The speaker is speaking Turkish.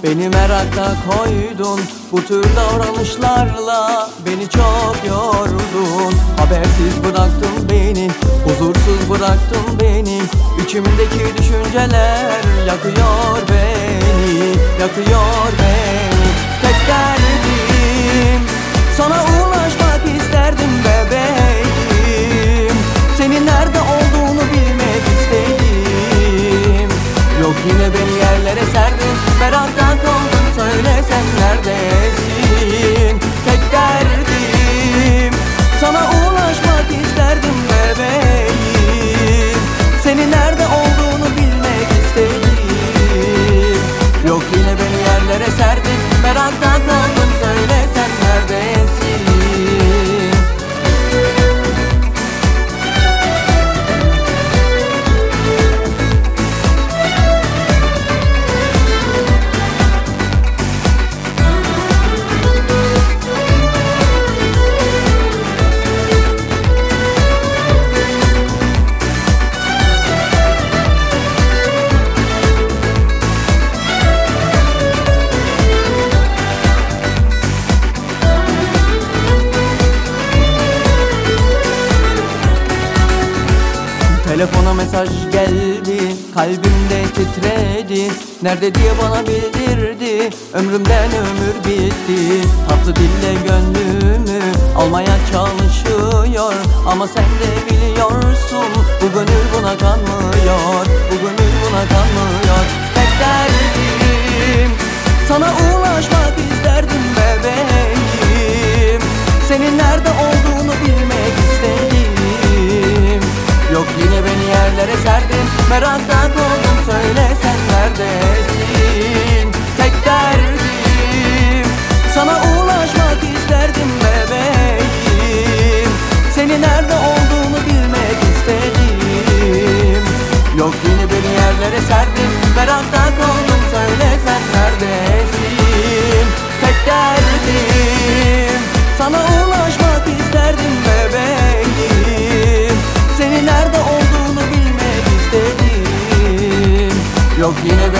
Beni merakta koydun, bu tür davranışlarla beni çok yordun. Habersiz bıraktın beni, huzursuz bıraktın beni. İçimdeki düşünceler yakıyor beni, yakıyor beni. Tek derdim sana ulaşmak isterdim bebeğim. Senin nerede olduğunu bilmek istedim. Yok, yine beni yerlere serdin, merakta kaldım, söylesen neredesin? Tek derdim sana ulaşmak isterdim bebeğim. Senin nerede olduğunu bilmek istedim. Yok, yine beni yerlere serdin, merakta kaldım, söylesen neredesin? Telefona mesaj geldi, kalbimde titredi. Nerede diye bana bildirdi, ömrümden ömür bitti. Tatlı dille gönlümü almaya çalışıyor, ama sen de biliyorsun bu gönül buna kanmıyor, bu gönül buna kanmıyor. Tek derdim sana ulaşmak isterdim bebeğim. Senin nerede olduğunu bilmek istedim. Yok, yine beni yerlere serdin, merakta kaldım, söylesen neredesin? Tek derdim sana ulaşmak isterdim bebeğim. Senin nerede olduğunu bilmek istedim. Yok, yine beni yerlere serdin, merakta kaldım, söylesen neredesin? Tek derdim sana ulaşmak isterdim bebeğim. Senin nerede olduğunu bilmek istedim. Yok, yine